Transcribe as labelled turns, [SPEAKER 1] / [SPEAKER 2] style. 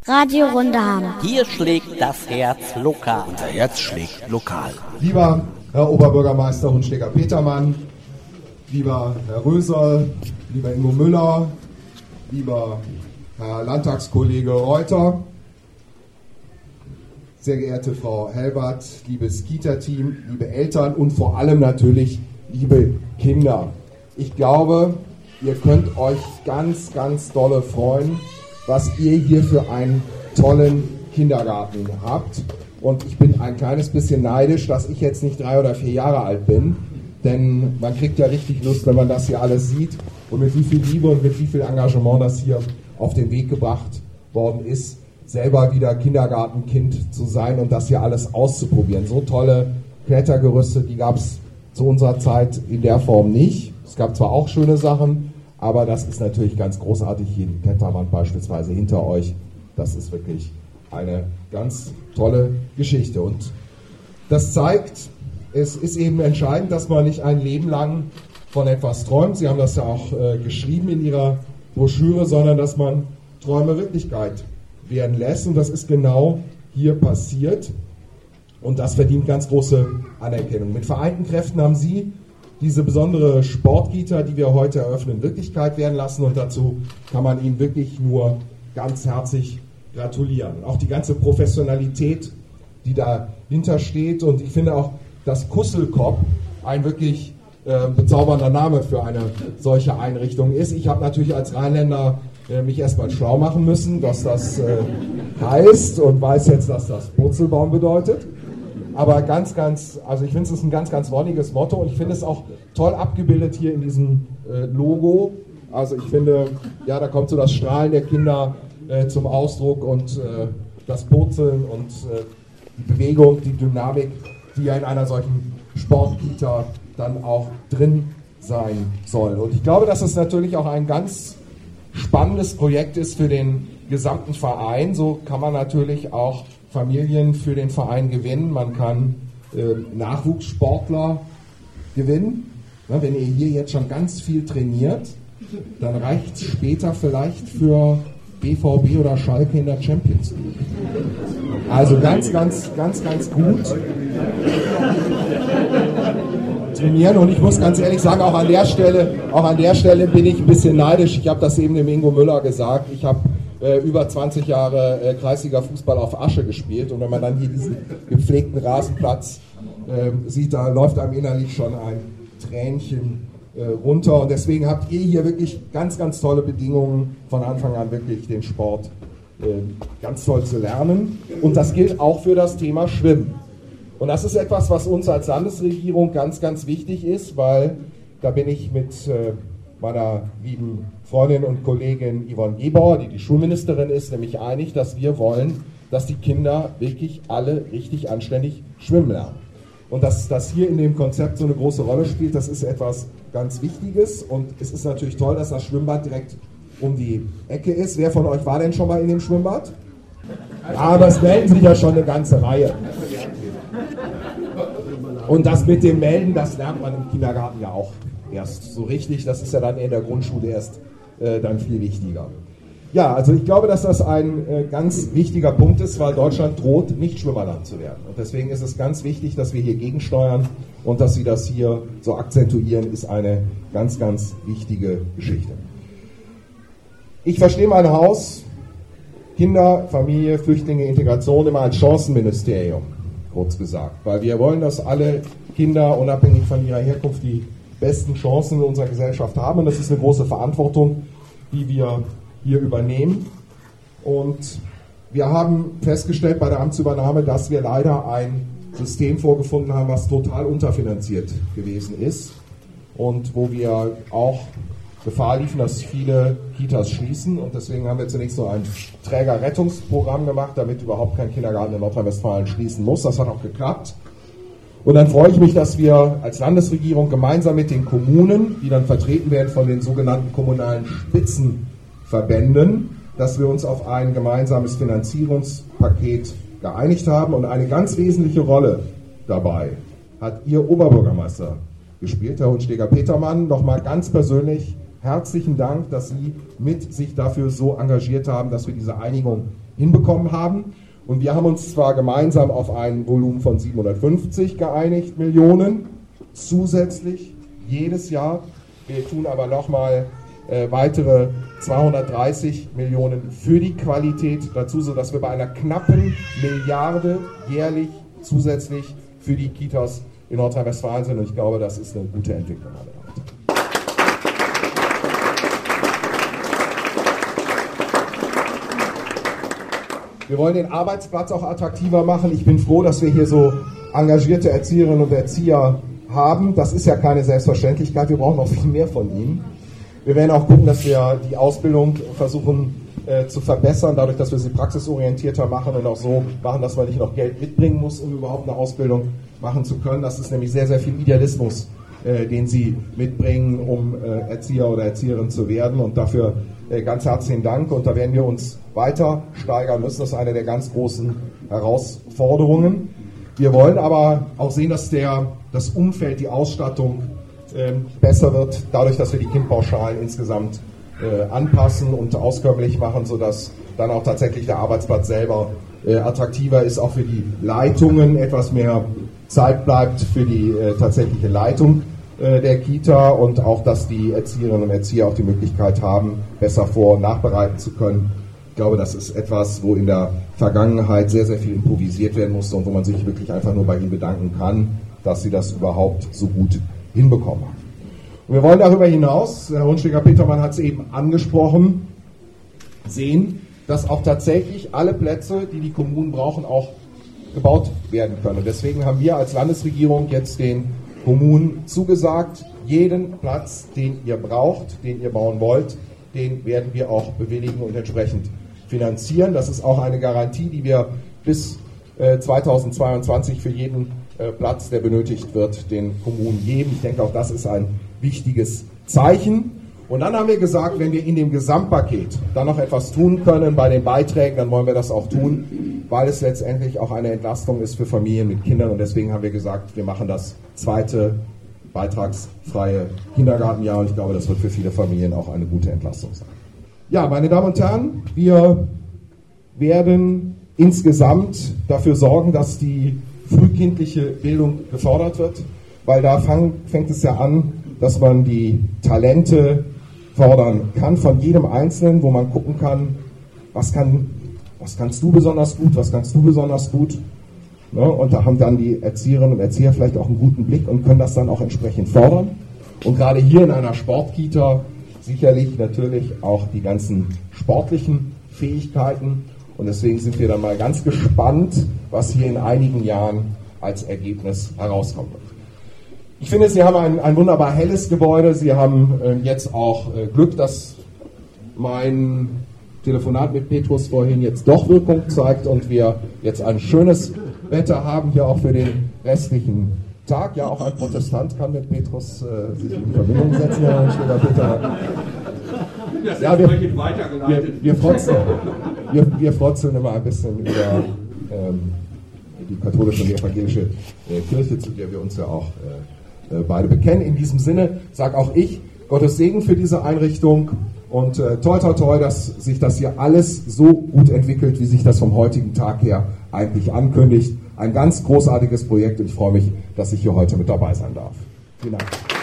[SPEAKER 1] Radio Rundaham.
[SPEAKER 2] Hier schlägt das Herz lokal.
[SPEAKER 3] Unser Herz schlägt lokal.
[SPEAKER 4] Lieber Herr Oberbürgermeister Hunsteger-Petermann, lieber Herr Rösel, lieber Ingo Müller, lieber Herr Landtagskollege Reuter, sehr geehrte Frau Helbert, liebes Kita-Team, liebe Eltern und vor allem natürlich liebe Kinder. Ich glaube, ihr könnt euch ganz, ganz dolle freuen, was ihr hier für einen tollen Kindergarten habt. Und ich bin ein kleines bisschen neidisch, dass ich jetzt nicht 3 oder 4 Jahre alt bin, denn man kriegt ja richtig Lust, wenn man das hier alles sieht und mit wie viel Liebe und mit wie viel Engagement das hier auf den Weg gebracht worden ist, selber wieder Kindergartenkind zu sein und das hier alles auszuprobieren. So tolle Klettergerüste, die gab es zu unserer Zeit in der Form nicht. Es gab zwar auch schöne Sachen, aber das ist natürlich ganz großartig, hier die Kletterwand beispielsweise hinter euch. Das ist wirklich eine ganz tolle Geschichte. Und das zeigt, es ist eben entscheidend, dass man nicht ein Leben lang von etwas träumt. Sie haben das ja auch geschrieben in Ihrer Broschüre, sondern dass man Träume Wirklichkeit werden lässt. Und das ist genau hier passiert. Und das verdient ganz große Anerkennung. Mit vereinten Kräften haben Sie diese besondere Sportkita, die wir heute eröffnen, Wirklichkeit werden lassen. Und dazu kann man Ihnen wirklich nur ganz herzlich gratulieren. Und auch die ganze Professionalität, die dahinter steht. Und ich finde auch, dass Kusselkop ein wirklich bezaubernder Name für eine solche Einrichtung ist. Ich habe natürlich als Rheinländer mich erstmal schlau machen müssen, was das heißt und weiß jetzt, dass das Purzelbaum bedeutet. Aber also ich finde es ist ein ganz, ganz wonniges Motto und ich finde es auch toll abgebildet hier in diesem Logo. Also ich finde, ja, da kommt so das Strahlen der Kinder zum Ausdruck und das Purzeln und die Bewegung, die Dynamik, die ja in einer solchen Sportkita dann auch drin sein soll. Und ich glaube, dass es natürlich auch ein ganz spannendes Projekt ist für den gesamten Verein. So kann man natürlich auch Familien für den Verein gewinnen. Man kann Nachwuchssportler gewinnen. Na, wenn ihr hier jetzt schon ganz viel trainiert, dann reicht es später vielleicht für BVB oder Schalke in der Champions League. Also ganz, ganz, ganz, ganz gut trainieren. Und ich muss ganz ehrlich sagen, auch an der Stelle bin ich ein bisschen neidisch. Ich habe das eben dem Ingo Müller gesagt. Ich habe über 20 Jahre Kreisliga-Fußball auf Asche gespielt. Und wenn man dann hier diesen gepflegten Rasenplatz sieht, da läuft einem innerlich schon ein Tränchen runter. Und deswegen habt ihr hier wirklich ganz, ganz tolle Bedingungen, von Anfang an wirklich den Sport ganz toll zu lernen. Und das gilt auch für das Thema Schwimmen. Und das ist etwas, was uns als Landesregierung ganz, ganz wichtig ist, weil da bin ich mit meiner lieben Freundin und Kollegin Yvonne Gebauer, die Schulministerin ist, nämlich einig, dass wir wollen, dass die Kinder wirklich alle richtig anständig schwimmen lernen. Und dass das hier in dem Konzept so eine große Rolle spielt, das ist etwas ganz Wichtiges. Und es ist natürlich toll, dass das Schwimmbad direkt um die Ecke ist. Wer von euch war denn schon mal in dem Schwimmbad? Ja, aber es melden sich ja schon eine ganze Reihe. Und das mit dem Melden, das lernt man im Kindergarten ja auch erst so richtig. Das ist ja dann in der Grundschule erst dann viel wichtiger. Ja, also ich glaube, dass das ein ganz wichtiger Punkt ist, weil Deutschland droht, nicht Schwimmerland zu werden. Und deswegen ist es ganz wichtig, dass wir hier gegensteuern und dass Sie das hier so akzentuieren, ist eine ganz, ganz wichtige Geschichte. Ich verstehe mein Haus, Kinder, Familie, Flüchtlinge, Integration immer als Chancenministerium, kurz gesagt. Weil wir wollen, dass alle Kinder, unabhängig von ihrer Herkunft, die besten Chancen in unserer Gesellschaft haben. Und das ist eine große Verantwortung, die wir hier übernehmen. Und wir haben festgestellt bei der Amtsübernahme, dass wir leider ein System vorgefunden haben, was total unterfinanziert gewesen ist und wo wir auch Gefahr liefen, dass viele Kitas schließen. Und deswegen haben wir zunächst so ein Trägerrettungsprogramm gemacht, damit überhaupt kein Kindergarten in Nordrhein-Westfalen schließen muss. Das hat auch geklappt. Und dann freue ich mich, dass wir als Landesregierung gemeinsam mit den Kommunen, die dann vertreten werden von den sogenannten kommunalen Spitzenverbänden, dass wir uns auf ein gemeinsames Finanzierungspaket geeinigt haben. Und eine ganz wesentliche Rolle dabei hat Ihr Oberbürgermeister gespielt, Herr Hunsteger-Petermann. Nochmal ganz persönlich herzlichen Dank, dass Sie mit sich dafür so engagiert haben, dass wir diese Einigung hinbekommen haben. Und wir haben uns zwar gemeinsam auf ein Volumen von 750 geeinigt, Millionen, zusätzlich jedes Jahr. Wir tun aber nochmal weitere 230 Millionen für die Qualität dazu, sodass wir bei einer knappen Milliarde jährlich zusätzlich für die Kitas in Nordrhein-Westfalen sind. Und ich glaube, das ist eine gute Entwicklung. Wir wollen den Arbeitsplatz auch attraktiver machen. Ich bin froh, dass wir hier so engagierte Erzieherinnen und Erzieher haben. Das ist ja keine Selbstverständlichkeit. Wir brauchen noch viel mehr von ihnen. Wir werden auch gucken, dass wir die Ausbildung versuchen zu verbessern, dadurch, dass wir sie praxisorientierter machen und auch so machen, dass man nicht noch Geld mitbringen muss, um überhaupt eine Ausbildung machen zu können. Das ist nämlich sehr, sehr viel Idealismus, den sie mitbringen, um Erzieher oder Erzieherin zu werden. Und dafür ganz herzlichen Dank. Und da werden wir uns weiter steigern müssen. Das ist eine der ganz großen Herausforderungen. Wir wollen aber auch sehen, dass das Umfeld, die Ausstattung besser wird, dadurch, dass wir die Kindpauschalen insgesamt anpassen und auskömmlich machen, sodass dann auch tatsächlich der Arbeitsplatz selber attraktiver ist, auch für die Leitungen etwas mehr Zeit bleibt für die tatsächliche Leitung der Kita und auch, dass die Erzieherinnen und Erzieher auch die Möglichkeit haben, besser vor- und nachbereiten zu können. Ich glaube, das ist etwas, wo in der Vergangenheit sehr, sehr viel improvisiert werden musste und wo man sich wirklich einfach nur bei ihnen bedanken kann, dass sie das überhaupt so gut hinbekommen haben. Und wir wollen darüber hinaus, Herr Rundsteger-Petermann hat es eben angesprochen, sehen, dass auch tatsächlich alle Plätze, die die Kommunen brauchen, auch gebaut werden können. Und deswegen haben wir als Landesregierung jetzt den Kommunen zugesagt, jeden Platz, den ihr braucht, den ihr bauen wollt, den werden wir auch bewilligen und entsprechend finanzieren. Das ist auch eine Garantie, die wir bis 2022 für jeden Platz, der benötigt wird, den Kommunen geben. Ich denke, auch das ist ein wichtiges Zeichen. Und dann haben wir gesagt, wenn wir in dem Gesamtpaket dann noch etwas tun können bei den Beiträgen, dann wollen wir das auch tun, weil es letztendlich auch eine Entlastung ist für Familien mit Kindern. Und deswegen haben wir gesagt, wir machen das zweite beitragsfreie Kindergartenjahr. Und ich glaube, das wird für viele Familien auch eine gute Entlastung sein. Ja, meine Damen und Herren, wir werden insgesamt dafür sorgen, dass die frühkindliche Bildung gefördert wird, weil da fängt es ja an, dass man die Talente fördern kann von jedem Einzelnen, wo man gucken kann, was kannst du besonders gut, was kannst du besonders gut. Ne? Und da haben dann die Erzieherinnen und Erzieher vielleicht auch einen guten Blick und können das dann auch entsprechend fördern. Und gerade hier in einer Sportkita sicherlich natürlich auch die ganzen sportlichen Fähigkeiten. Und deswegen sind wir dann mal ganz gespannt, was hier in einigen Jahren als Ergebnis herauskommen wird. Ich finde, Sie haben ein wunderbar helles Gebäude. Sie haben jetzt auch Glück, dass mein Telefonat mit Petrus vorhin jetzt doch Wirkung zeigt und wir jetzt ein schönes Wetter haben, hier auch für den restlichen Tag. Ja, auch ein Protestant kann mit Petrus sich in Verbindung setzen. Ja, wir frotzeln immer ein bisschen über die katholische und die evangelische Kirche, zu der wir uns ja auch beide bekennen. In diesem Sinne sage auch ich Gottes Segen für diese Einrichtung und toi toi toi, dass sich das hier alles so gut entwickelt, wie sich das vom heutigen Tag her eigentlich ankündigt. Ein ganz großartiges Projekt und ich freue mich, dass ich hier heute mit dabei sein darf. Vielen Dank.